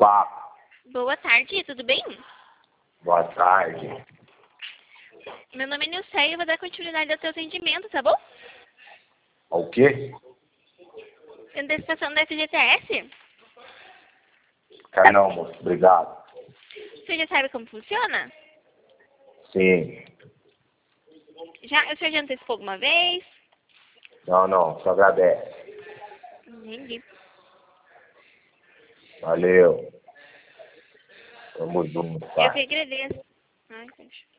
papo. Boa tarde, tudo bem? Boa tarde. Meu nome é Nilceia e eu vou dar continuidade ao seu atendimento, tá bom? O quê? Antecipação da FGTS? Quero não, moço. Obrigado. Você já sabe como funciona? Sim. O senhor já antecipou alguma vez? Não. Só agradece. Entendi. Valeu. Tamo junto, Eu tá? que agradeço. Ai, poxa.